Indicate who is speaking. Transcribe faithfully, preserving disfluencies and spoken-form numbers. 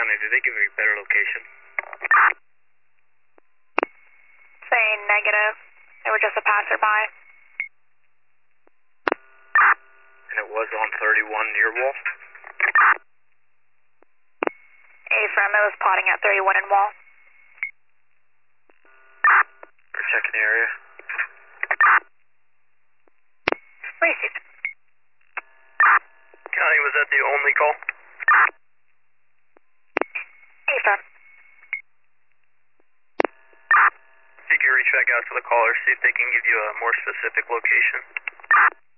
Speaker 1: County, did they give a better location?
Speaker 2: Say negative. They were just a passerby.
Speaker 1: And it was on thirty-one near Wall?
Speaker 2: A-Frame, it was plotting at thirty-one in Wall.
Speaker 1: We're checking the area.
Speaker 2: Received.
Speaker 1: County, was that the only call?
Speaker 2: A-Frame.
Speaker 1: You can reach back out to the caller, see if they can give you a more specific location.